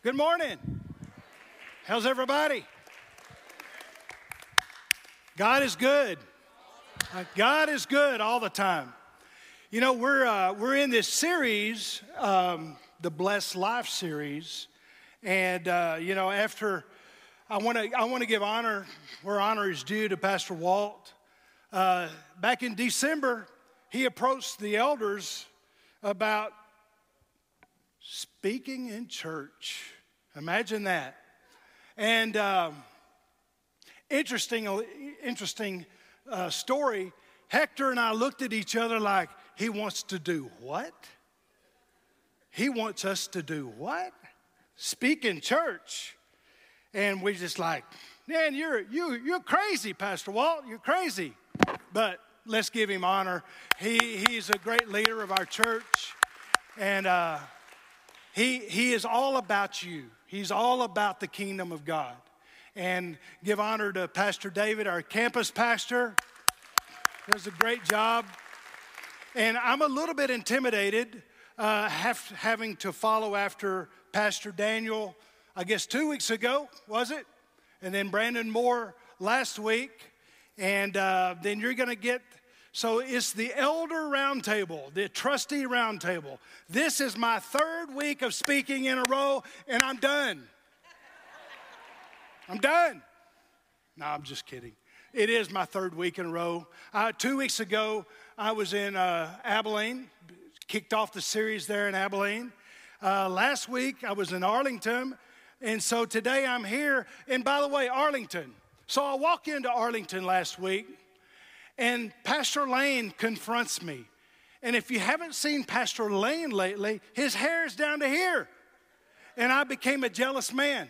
Good morning. How's everybody? God is good. God is good all the time. You know, we're in this series, the Blessed Life series, and after I want to give honor where honor is due to Pastor Walt. Back in December, he approached the elders about speaking in church. Imagine that. And interesting story. Hector and I looked at each other like, he wants to do what? He wants us to do what? Speak in church. And we just like, man, you're crazy, Pastor Walt. You're crazy. But let's give him honor. He's a great leader of our church. And he is all about you. He's all about the kingdom of God. And give honor to Pastor David, our campus pastor. Does a great job. And I'm a little bit intimidated having to follow after Pastor Daniel, I guess 2 weeks ago, was it? And then Brandon Moore last week. And then you're going to get, so it's the elder roundtable, the trustee roundtable. This is my third week of speaking in a row, and I'm done. I'm done. No, I'm just kidding. It is my third week in a row. 2 weeks ago, I was in Abilene, kicked off the series there in Abilene. Last week, I was in Arlington, and so today I'm here. And by the way, Arlington. So I walk into Arlington last week, and Pastor Lane confronts me. And if you haven't seen Pastor Lane lately, his hair is down to here. And I became a jealous man.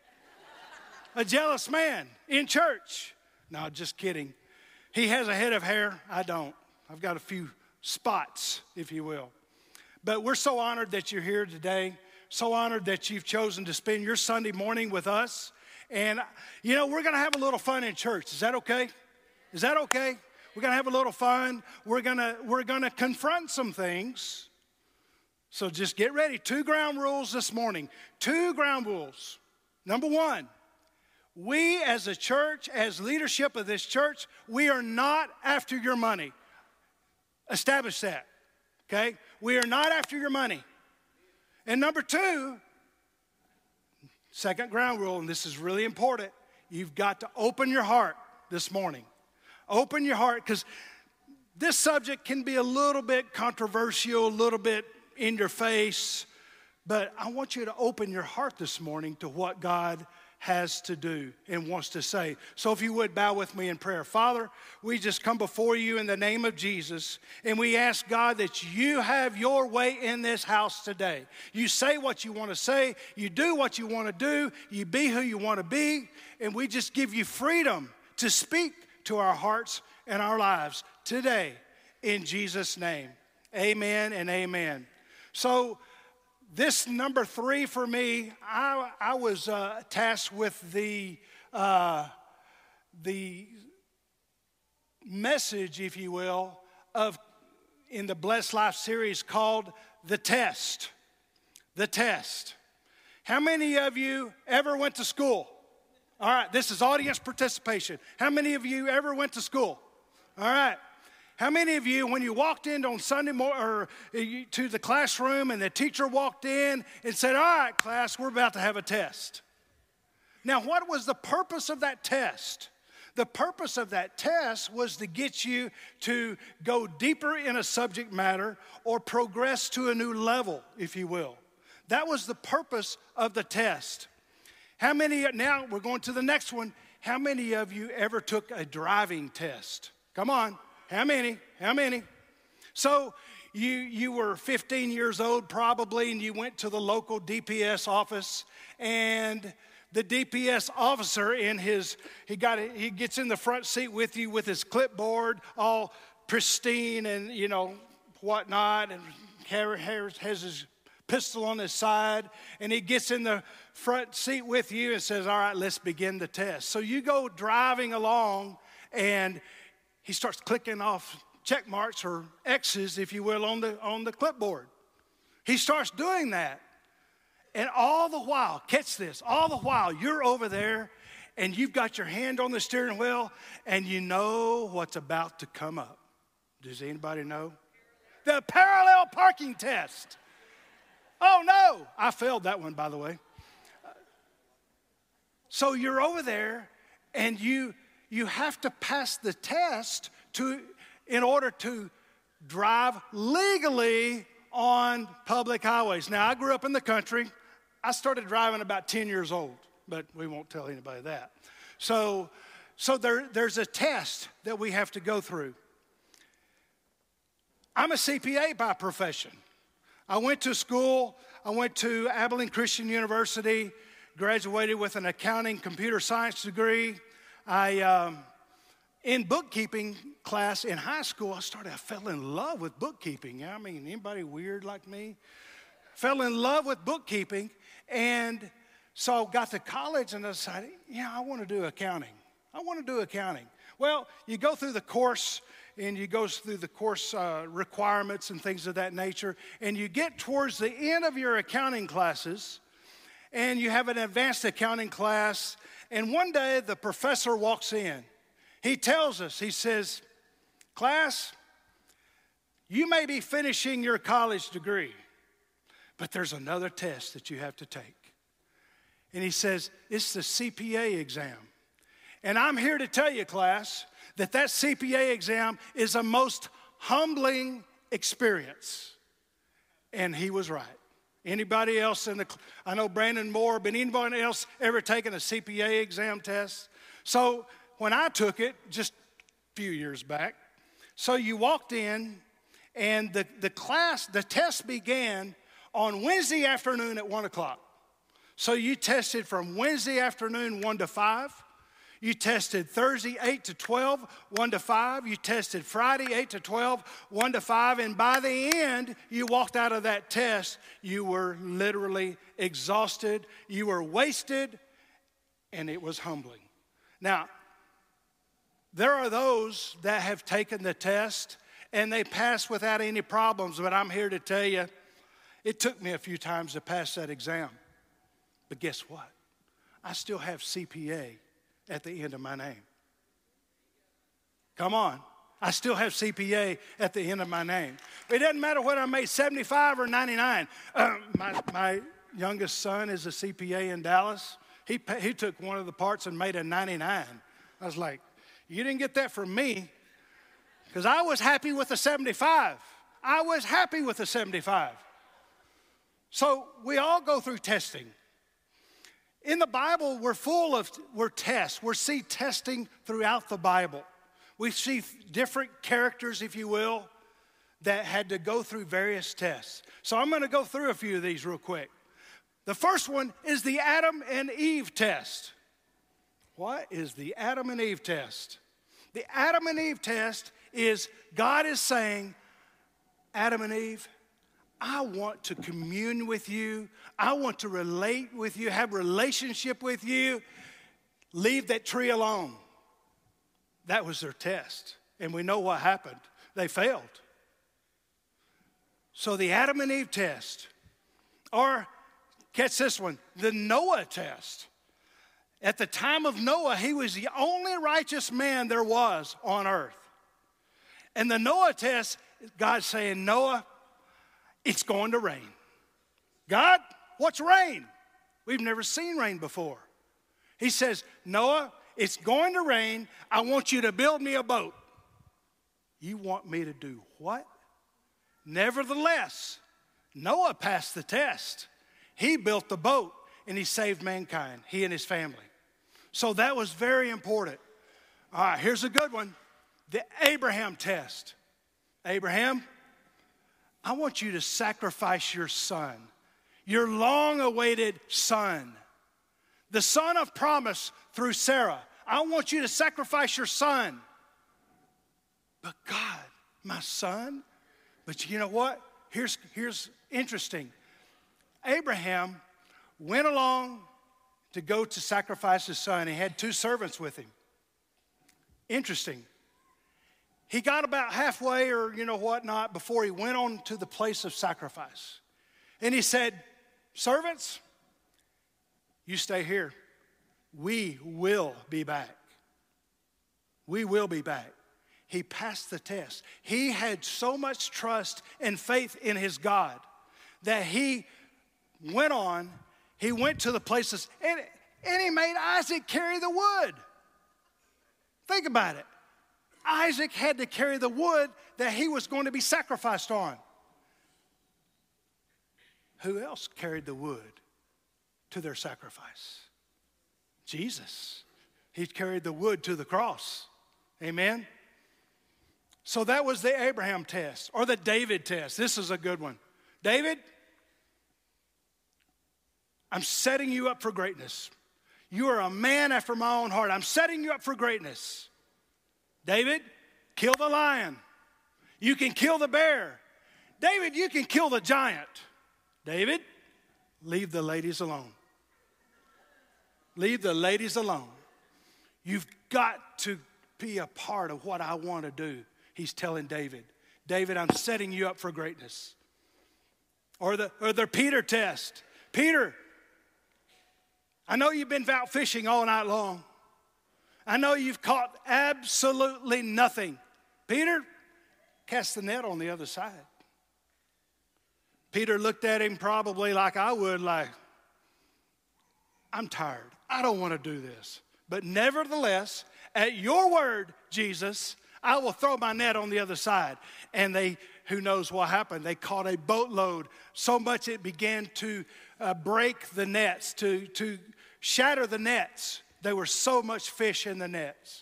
A jealous man in church. No, just kidding. He has a head of hair. I don't. I've got a few spots, if you will. But we're so honored that you're here today. So honored that you've chosen to spend your Sunday morning with us. And, you know, we're going to have a little fun in church. Is that okay? Is that okay? We're going to have a little fun. We're going to confront some things. So just get ready. 2 ground rules this morning. 2 ground rules. Number 1, we as a church, as leadership of this church, we are not after your money. Establish that, okay? We are not after your money. And number 2, second ground rule, and this is really important, you've got to open your heart this morning. Open your heart, because this subject can be a little bit controversial, a little bit in your face, but I want you to open your heart this morning to what God has to do and wants to say. So if you would, bow with me in prayer. Father, we just come before you in the name of Jesus, and we ask, God, that you have your way in this house today. You say what you want to say, you do what you want to do, you be who you want to be, and we just give you freedom to speak to our hearts and our lives today in Jesus' name. Amen and amen. So this number 3 for me, I was tasked with the message, if you will, of in the Blessed Life series called The Test. The Test. How many of you ever went to school? All right, this is audience participation. How many of you ever went to school? All right. How many of you, when you walked in on Sunday morning or to the classroom and the teacher walked in and said, all right, class, we're about to have a test. Now, what was the purpose of that test? The purpose of that test was to get you to go deeper in a subject matter or progress to a new level, if you will. That was the purpose of the test. Now we're going to the next one. How many of you ever took a driving test? Come on. How many? So you were 15 years old probably, and you went to the local DPS office, and the DPS officer he gets in the front seat with you with his clipboard all pristine and whatnot, and has his pistol on his side, and he gets in the front seat with you and says, all right, let's begin the test. So you go driving along, and he starts clicking off check marks or X's, if you will, on the clipboard. He starts doing that. And all the while, catch this, all the while you're over there and you've got your hand on the steering wheel and you know what's about to come up. Does anybody know? The parallel parking test. Oh no, I failed that one, by the way. So you're over there and you have to pass the test in order to drive legally on public highways. Now, I grew up in the country. I started driving about 10 years old, but we won't tell anybody that. So there's a test that we have to go through. I'm a CPA by profession. I went to school. I went to Abilene Christian University, graduated with an accounting computer science degree. In bookkeeping class in high school, I fell in love with bookkeeping. I mean, anybody weird like me? Fell in love with bookkeeping. And so I got to college and I decided, I want to do accounting. Well, you go through the course and you go through the course requirements and things of that nature. And you get towards the end of your accounting classes and you have an advanced accounting class. And one day the professor walks in. He tells us, he says, class, you may be finishing your college degree, but there's another test that you have to take. And he says, it's the CPA exam. And I'm here to tell you, class, that CPA exam is a most humbling experience. And he was right. Anybody else I know Brandon Moore, but anybody else ever taken a CPA exam test? So when I took it just a few years back, so you walked in and the test began on Wednesday afternoon at 1 o'clock. So you tested from Wednesday afternoon 1 to 5. You tested Thursday 8 to 12, 1 to 5. You tested Friday 8 to 12, 1 to 5. And by the end, you walked out of that test. You were literally exhausted. You were wasted. And it was humbling. Now, there are those that have taken the test and they pass without any problems. But I'm here to tell you, it took me a few times to pass that exam. But guess what? I still have CPA at the end of my name. Come on. I still have CPA at the end of my name. It doesn't matter whether I made 75 or 99. My youngest son is a CPA in Dallas. He took one of the parts and made a 99. I was like, you didn't get that from me, because I was happy with the 75. So we all go through testing. In the Bible, we're tests. We see testing throughout the Bible. We see different characters, if you will, that had to go through various tests. So I'm going to go through a few of these real quick. The first one is the Adam and Eve test. What is the Adam and Eve test? The Adam and Eve test is God is saying, Adam and Eve, I want to commune with you. I want to relate with you, have a relationship with you. Leave that tree alone. That was their test. And we know what happened. They failed. So the Adam and Eve test, or catch this one, the Noah test. At the time of Noah, he was the only righteous man there was on earth. And the Noah test, God's saying, Noah, it's going to rain. God, what's rain? We've never seen rain before. He says, Noah, it's going to rain. I want you to build me a boat. You want me to do what? Nevertheless, Noah passed the test. He built the boat and he saved mankind, he and his family. So that was very important. All right, here's a good one. The Abraham test. Abraham, I want you to sacrifice your son, your long-awaited son, the son of promise through Sarah. I want you to sacrifice your son. But God, my son? But you know what? Here's interesting. Abraham went along to go to sacrifice his son. He had 2 servants with him. Interesting. He got about halfway or whatnot before he went on to the place of sacrifice. And he said, servants, You stay here. We will be back. We will be back. He passed the test. He had so much trust and faith in his God that he went on, he went to the places, and he made Isaac carry the wood. Think about it. Isaac had to carry the wood that he was going to be sacrificed on. Who else carried the wood to their sacrifice? Jesus. He carried the wood to the cross. Amen? So that was the Abraham test, or the David test. This is a good one. David, I'm setting you up for greatness. You are a man after my own heart. I'm setting you up for greatness. David, kill the lion. You can kill the bear. David, you can kill the giant. David, leave the ladies alone. Leave the ladies alone. You've got to be a part of what I want to do. He's telling David, David, I'm setting you up for greatness. Or the Peter test. Peter, I know you've been out fishing all night long. I know you've caught absolutely nothing. Peter, cast the net on the other side. Peter looked at him probably like I would, like, I'm tired. I don't want to do this. But nevertheless, at your word, Jesus, I will throw my net on the other side. And who knows what happened? They caught a boatload, so much it began to break the nets, to shatter the nets. There were so much fish in the nets.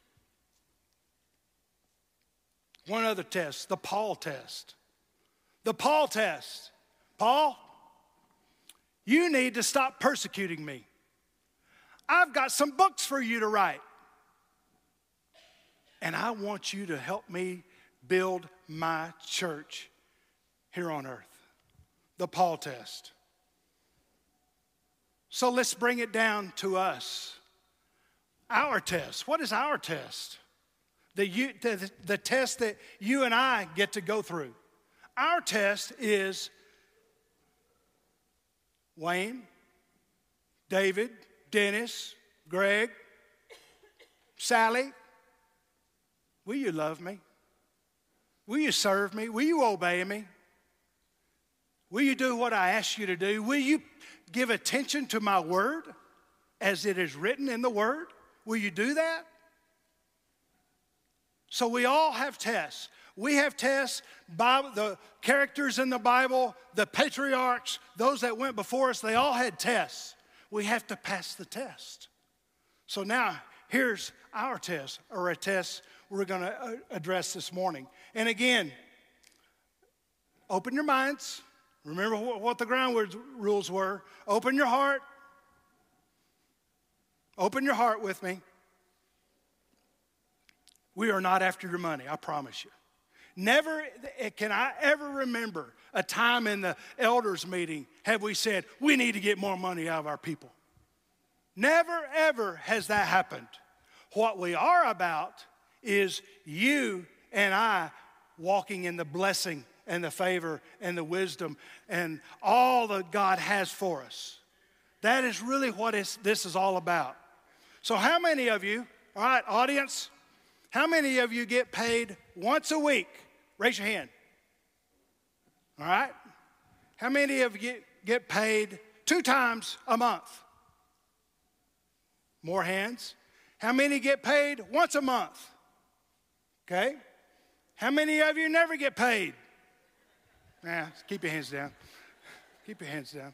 One other test, the Paul test. The Paul test. Paul, you need to stop persecuting me. I've got some books for you to write. And I want you to help me build my church here on earth. The Paul test. So let's bring it down to us. Our test. What is our test? The test that you and I get to go through. Our test is Wayne, David, Dennis, Greg, Sally. Will you love me? Will you serve me? Will you obey me? Will you do what I ask you to do? Will you give attention to my word as it is written in the word? Will you do that? So we all have tests. We have tests by the characters in the Bible, the patriarchs, those that went before us, they all had tests. We have to pass the test. So now, here's our test, or a test we're going to address this morning. And again, open your minds. Remember what the ground rules were. Open your heart. Open your heart with me. We are not after your money, I promise you. Never can I ever remember a time in the elders meeting have we said, we need to get more money out of our people. Never, ever has that happened. What we are about is you and I walking in the blessing and the favor and the wisdom and all that God has for us. That is really what this is all about. So how many of you, all right, audience, how many of you get paid once a week? Raise your hand. All right? How many of you get paid 2 times a month? More hands. How many get paid once a month? Okay. How many of you never get paid? Keep your hands down. Keep your hands down.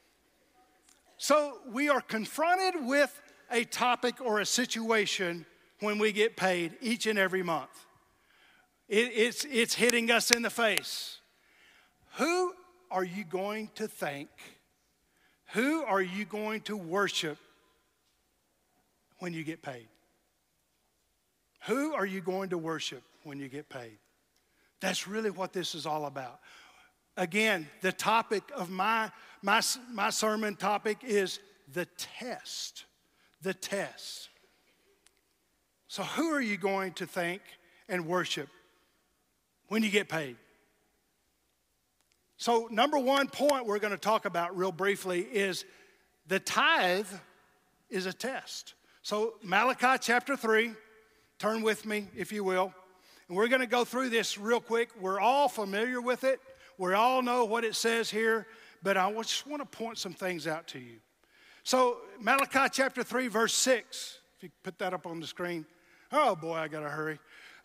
So we are confronted with a topic or a situation when we get paid each and every month. It's hitting us in the face. Who are you going to thank? Who are you going to worship when you get paid? Who are you going to worship when you get paid? That's really what this is all about. Again, the topic of my sermon topic is the test. The test. So who are you going to thank and worship when you get paid? So number one point we're going to talk about real briefly is The tithe is a test. So Malachi chapter 3, turn with me if you will. And we're going to go through this real quick. We're all familiar with it. We all know what it says here, but I just want to point some things out to you. So Malachi chapter 3, verse 6, if you put that up on the screen. Oh boy, I got to hurry.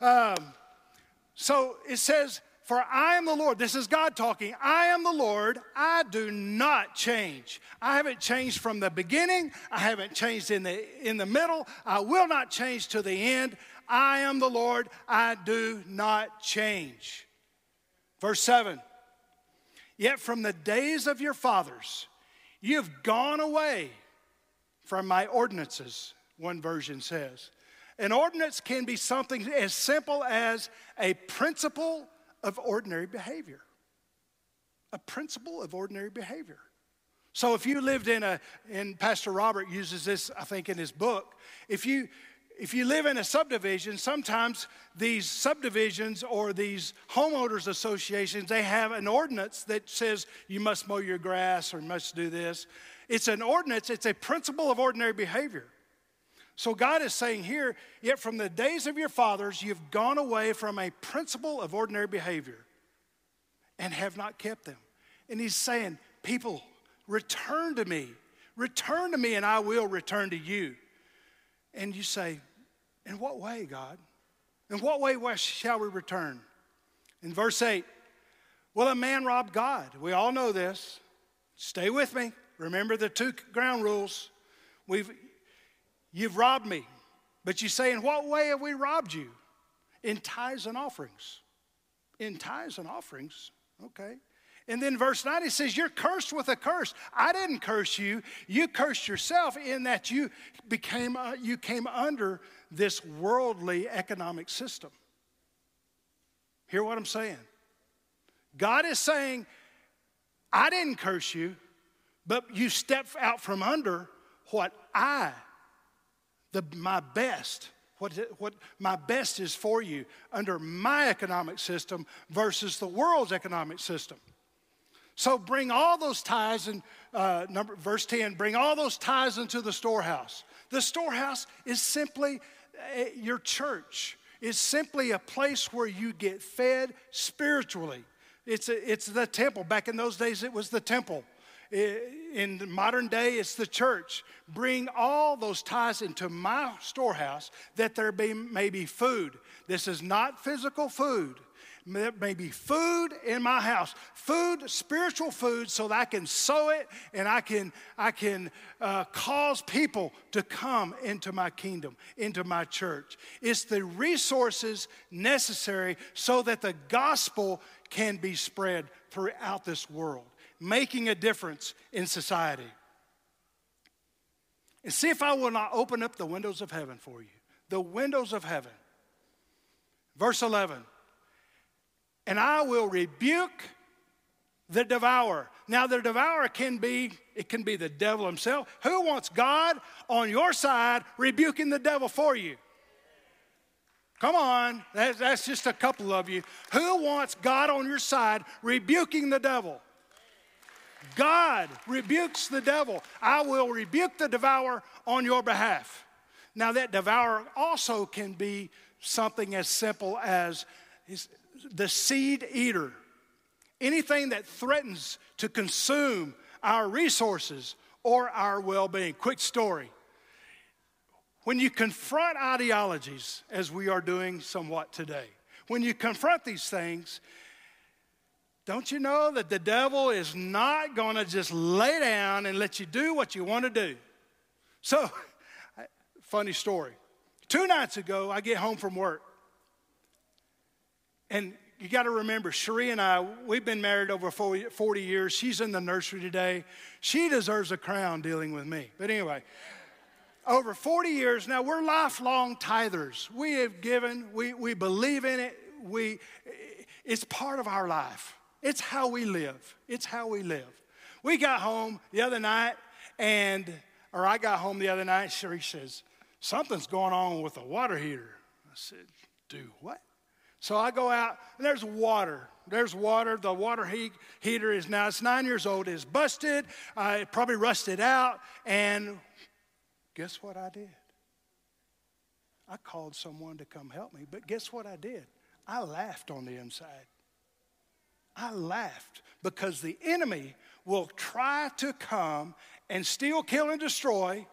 So it says, for I am the Lord. This is God talking. I am the Lord. I do not change. I haven't changed from the beginning. I haven't changed in the middle. I will not change to the end. I am the Lord. I do not change. Verse 7. Yet from the days of your fathers, you have gone away from my ordinances, one version says. An ordinance can be something as simple as a principle of ordinary behavior. A principle of ordinary behavior. So if you lived and Pastor Robert uses this, I think, in his book, if you live in a subdivision, sometimes these subdivisions or these homeowners associations, they have an ordinance that says you must mow your grass or must do this. It's an ordinance, it's a principle of ordinary behavior. So God is saying here, yet from the days of your fathers, you've gone away from a principle of ordinary behavior and have not kept them. And he's saying, people, return to me, and I will return to you. And you say, in what way, God? In what way shall we return? In verse 8, will a man rob God? We all know this. Stay with me. Remember the 2 ground rules. You've robbed me. But you say, in what way have we robbed you? In tithes and offerings. In tithes and offerings. Okay. And then verse 9, it says, you're cursed with a curse. I didn't curse you. You cursed yourself in that you came under this worldly economic system. Hear what I'm saying? God is saying, I didn't curse you, but you stepped out from under what my best is for you under my economic system versus the world's economic system. So bring all those tithes, and verse 10, bring all those tithes into the storehouse. The storehouse is simply your church. It's simply a place where you get fed spiritually. It's the temple. Back in those days, it was the temple. In the modern day, it's the church. Bring all those tithes into my storehouse that there may be food. This is not physical food. There may be food in my house. Food, spiritual food, so that I can sow it and I can cause people to come into my kingdom, into my church. It's the resources necessary so that the gospel can be spread throughout this world, making a difference in society. And see if I will not open up the windows of heaven for you. The windows of heaven. Verse 11. And I will rebuke the devourer. Now the devourer can be the devil himself. Who wants God on your side rebuking the devil for you? Come on, that's just a couple of you. Who wants God on your side rebuking the devil? God rebukes the devil. I will rebuke the devourer on your behalf. Now that devourer also can be something as simple as the seed eater. Anything that threatens to consume our resources or our well-being. Quick story. When you confront ideologies, as we are doing somewhat today, when you confront these things, don't you know that the devil is not going to just lay down and let you do what you want to do? So, funny story. 2 nights ago, I get home from work. And you got to remember, Cherie and I, we've been married over 40 years. She's in the nursery today. She deserves a crown dealing with me. But anyway, over 40 years now, we're lifelong tithers. We have given, we believe in it. It's part of our life. It's how we live. It's how we live. We got home the other night, I got home the other night, Cherie says, something's going on with the water heater. I said, do what? So I go out, and there's water. There's water. The water heater is now, it's 9 years old. It's busted. It probably rusted out. And guess what I did? I called someone to come help me. But guess what I did? I laughed on the inside. I laughed because the enemy will try to come and steal, kill, and destroy.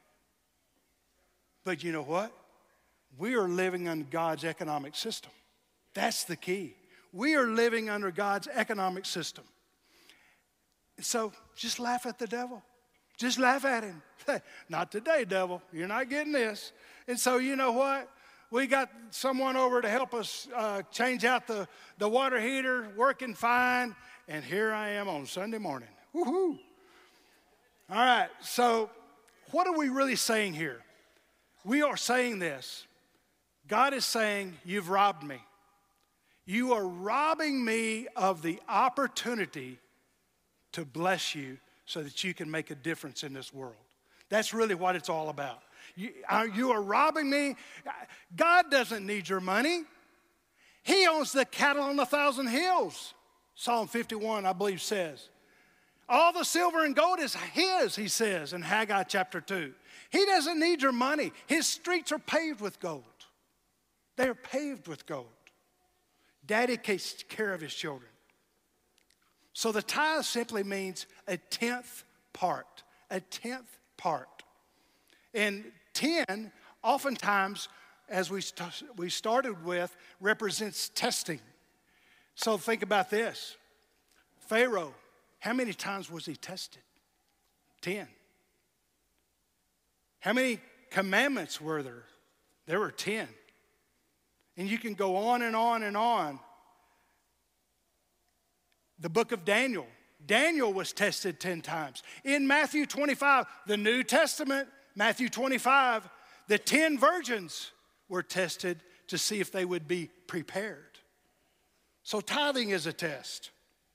But you know what? We are living under God's economic system. That's the key. We are living under God's economic system. So just laugh at the devil. Just laugh at him. Not today, devil. You're not getting this. And so you know what? We got someone over to help us change out the water heater, working fine. And here I am on Sunday morning. Woohoo! All right, so what are we really saying here? We are saying this. God is saying, you've robbed me. You are robbing me of the opportunity to bless you so that you can make a difference in this world. That's really what it's all about. You are robbing me. God doesn't need your money. He owns the cattle on 1,000 hills. Psalm 51, I believe, says. All the silver and gold is his, he says in Haggai chapter 2. He doesn't need your money. His streets are paved with gold. They are paved with gold. Daddy takes care of his children. So the tithe simply means a 10th part. A 10th part. And 10, oftentimes, as we started with, represents testing. So think about this. Pharaoh, how many times was he tested? 10. How many commandments were there? There were 10. And you can go on and on and on. The book of Daniel. Daniel was tested 10 times. In Matthew 25, the New Testament, Matthew 25, the 10 virgins were tested to see if they would be prepared. So tithing is a test.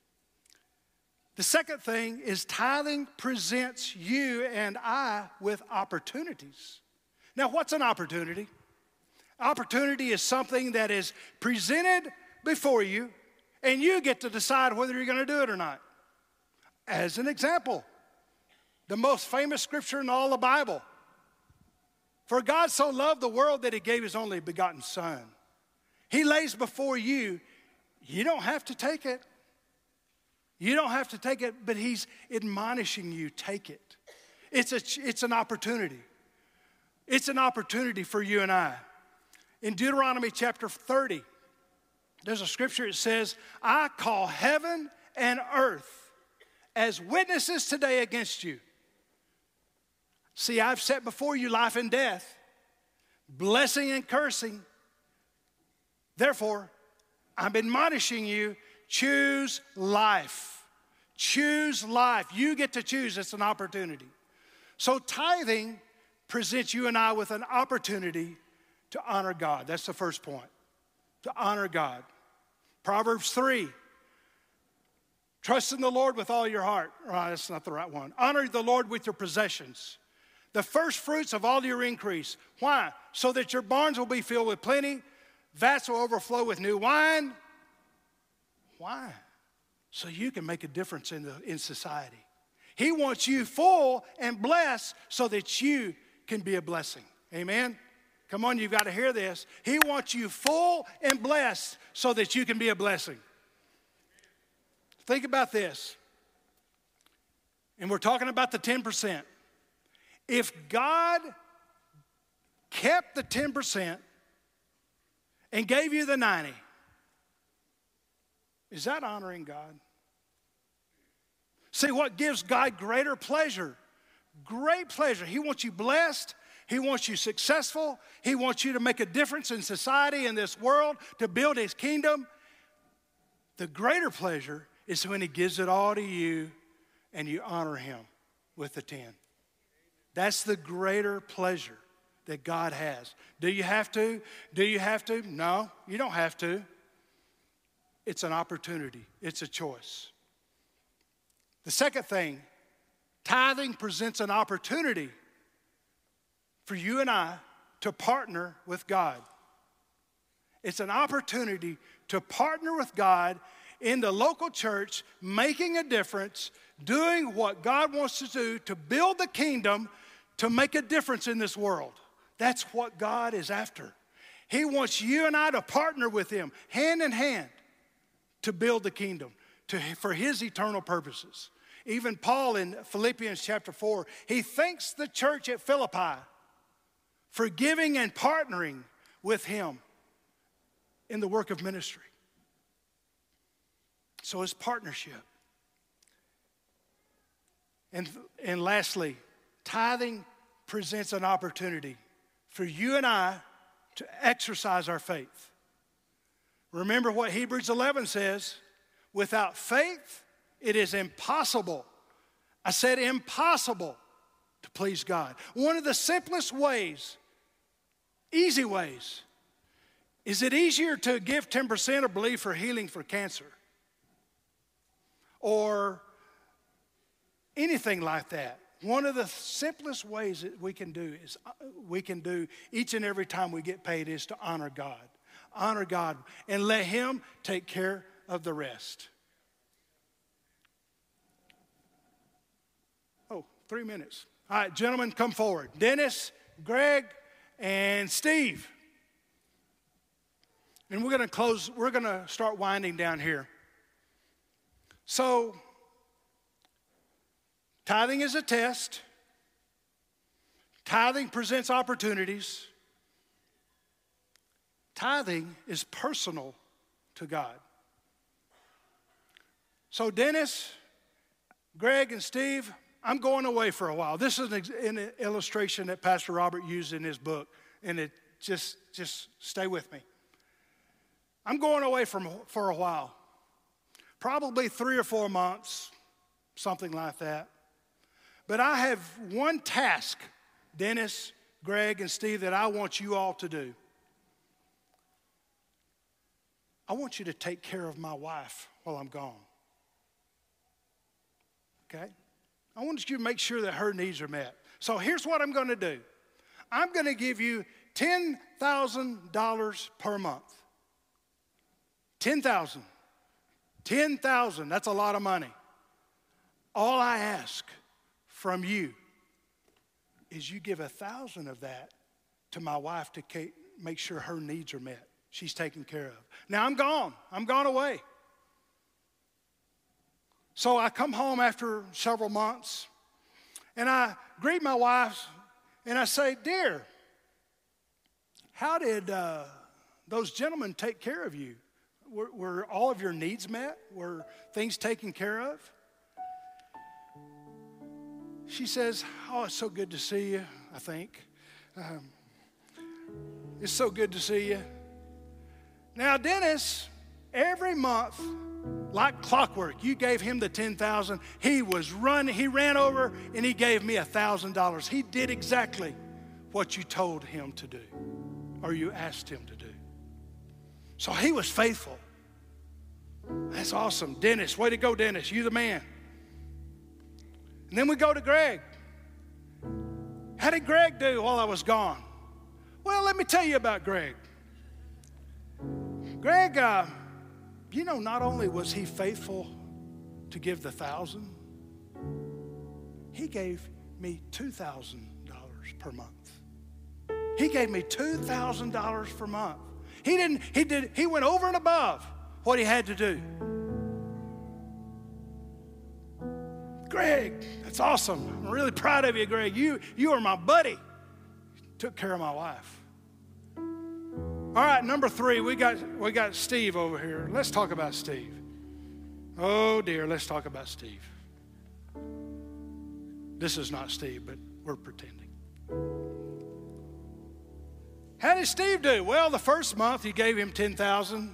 The second thing is tithing presents you and I with opportunities. Now, what's an opportunity? Opportunity is something that is presented before you, and you get to decide whether you're going to do it or not. As an example, the most famous scripture in all the Bible. For God so loved the world that he gave his only begotten son. He lays before you. You don't have to take it. You don't have to take it, but he's admonishing you, take it. It's an opportunity. It's an opportunity for you and I. In Deuteronomy chapter 30, there's a scripture that says, I call heaven and earth as witnesses today against you. See, I've set before you life and death, blessing and cursing. Therefore, I'm admonishing you, choose life. Choose life. You get to choose. It's an opportunity. So tithing presents you and I with an opportunity to honor God. That's the first point. To honor God. Proverbs 3. Trust in the Lord with all your heart. Oh, that's not the right one. Honor the Lord with your possessions. The first fruits of all your increase. Why? So that your barns will be filled with plenty. Vats will overflow with new wine. Why? So you can make a difference in society. He wants you full and blessed so that you can be a blessing. Amen? Come on, you've got to hear this. He wants you full and blessed so that you can be a blessing. Think about this. And we're talking about the 10%. If God kept the 10% and gave you the 90%, is that honoring God? See, what gives God greater pleasure? Great pleasure. He wants you blessed. He wants you successful. He wants you to make a difference in society, in this world, to build his kingdom. The greater pleasure is when he gives it all to you and you honor him with the 10. That's the greater pleasure that God has. Do you have to? Do you have to? No, you don't have to. It's an opportunity. It's a choice. The second thing, tithing presents an opportunity for you and I to partner with God. It's an opportunity to partner with God in the local church, making a difference, doing what God wants to do to build the kingdom, to make a difference in this world. That's what God is after. He wants you and I to partner with Him, hand in hand, to build the kingdom for His eternal purposes. Even Paul in Philippians chapter 4, he thanks the church at Philippi for giving and partnering with him in the work of ministry. So it's partnership. And lastly, tithing presents an opportunity for you and I to exercise our faith. Remember what Hebrews 11 says, without faith, it is impossible. I said impossible to please God. One of the simplest ways, easy ways, is it easier to give 10% or believe for healing for cancer? Or anything like that. One of the simplest ways that we can do each and every time we get paid is to honor God. Honor God and let Him take care of the rest. 3 minutes. All right, gentlemen, come forward. Dennis, Greg, and Steve. And we're going to close, we're going to start winding down here. So, tithing is a test. Tithing presents opportunities. Tithing is personal to God. So, Dennis, Greg, and Steve, I'm going away for a while. This is an illustration that Pastor Robert used in his book, and it just stay with me. I'm going away for a while, probably 3 or 4 months, something like that. But I have one task, Dennis, Greg, and Steve, that I want you all to do. I want you to take care of my wife while I'm gone. Okay? I want you to make sure that her needs are met. So here's what I'm going to do. I'm going to give you $10,000 per month. $10,000, that's a lot of money. All I ask from you is you give 1,000 of that to my wife to make sure her needs are met. She's taken care of. Now I'm gone away. So I come home after several months, and I greet my wife, and I say, "Dear, how did those gentlemen take care of you? Were all of your needs met? Were things taken care of?" She says, "Oh, it's so good to see you, I think. It's so good to see you." Now, Dennis, every month, like clockwork, you gave him the $10,000. He ran over and he gave me $1,000. He did exactly what you told him to do, or you asked him to do. So he was faithful. That's awesome. Dennis, way to go, Dennis. You the man. And then we go to Greg. How did Greg do while I was gone? Well, let me tell you about Greg. Greg, not only was he faithful to give the 1,000, he gave me $2,000 per month. He gave me $2,000 per month. He went over and above what he had to do. Greg, that's awesome. I'm really proud of you, Greg. You are my buddy. Took care of my wife. All right, number 3, we got Steve over here. Let's talk about Steve. Oh dear, let's talk about Steve. This is not Steve, but we're pretending. How did Steve do? Well, the first month he gave him $10,000.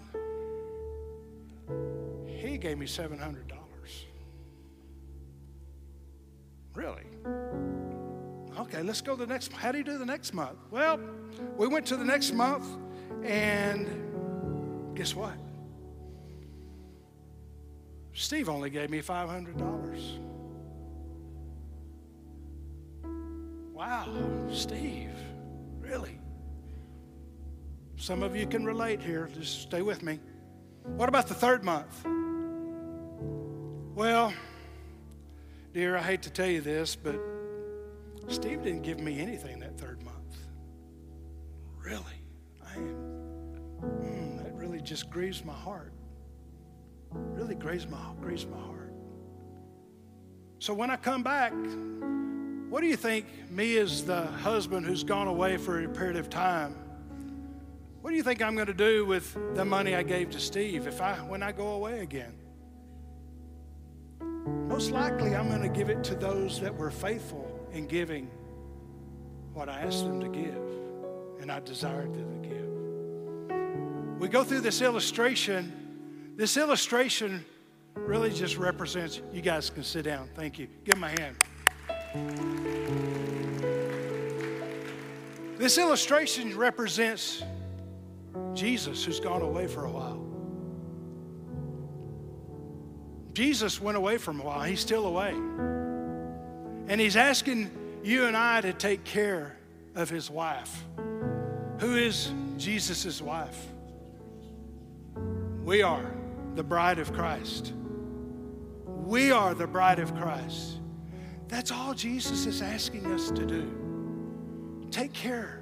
He gave me $700. Really? Okay, let's go to the next. How do you do the next month? Well, we went to the next month, and guess what? Steve only gave me $500. Wow, Steve, really? Some of you can relate here. Just stay with me. What about the third month? Well, dear, I hate to tell you this, but Steve didn't give me anything that third month. Really? That really just grieves my heart. Really grieves my heart. So when I come back, what do you think, me as the husband who's gone away for a period of time, what do you think I'm going to do with the money I gave to Steve when I go away again? Most likely I'm going to give it to those that were faithful in giving what I asked them to give and I desired them to give. We go through this illustration. This illustration really just represents, you guys can sit down. Thank you. Give them a hand. This illustration represents Jesus, who's gone away for a while. Jesus went away for a while. He's still away. And he's asking you and I to take care of his wife. Who is Jesus' wife? We are the bride of Christ. We are the bride of Christ. That's all Jesus is asking us to do. Take care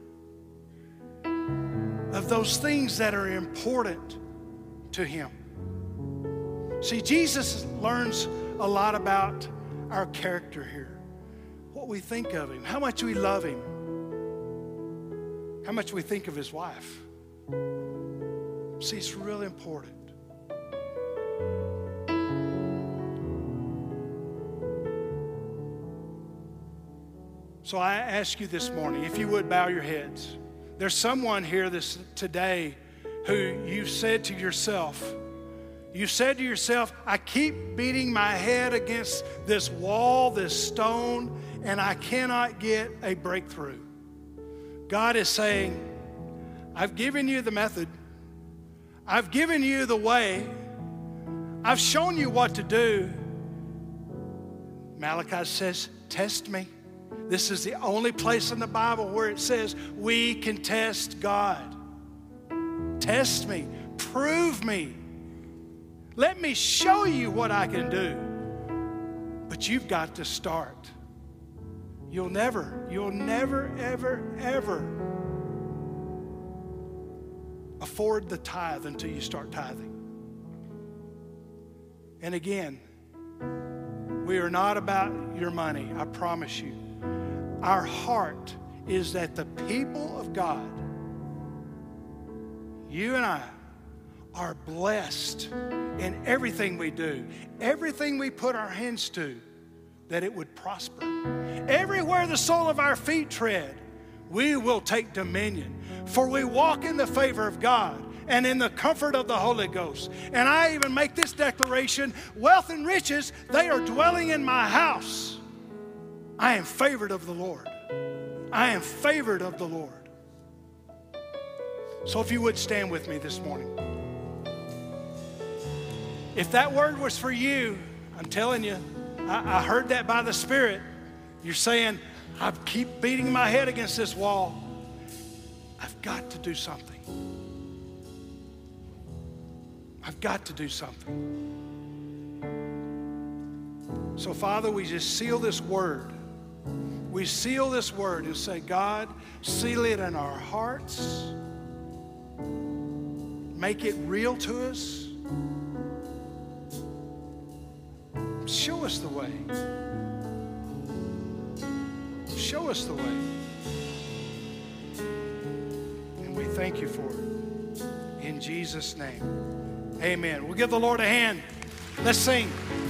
of those things that are important to him. See, Jesus learns a lot about our character here, what we think of him, how much we love him, how much we think of his wife. See, it's really important. So I ask you this morning, if you would bow your heads. There's someone here today who you've said to yourself, I keep beating my head against this wall, this stone, and I cannot get a breakthrough. God is saying, I've given you the method. I've given you the way. I've shown you what to do. Malachi says, test me. This is the only place in the Bible where it says we can test God. Test me. Prove me. Let me show you what I can do. But you've got to start. You'll never, ever afford the tithe until you start tithing. And again, we are not about your money, I promise you. Our heart is that the people of God, you and I, are blessed in everything we do, everything we put our hands to, that it would prosper. Everywhere the sole of our feet tread, we will take dominion. For we walk in the favor of God and in the comfort of the Holy Ghost. And I even make this declaration, wealth and riches, they are dwelling in my house. I am favored of the Lord. I am favored of the Lord. So if you would stand with me this morning. If that word was for you, I'm telling you, I heard that by the Spirit. You're saying, I keep beating my head against this wall. I've got to do something. I've got to do something. So, Father, we just seal this word. We seal this word and say, God, seal it in our hearts. Make it real to us. Show us the way. Show us the way. And we thank you for it. In Jesus' name, amen. We'll give the Lord a hand. Let's sing.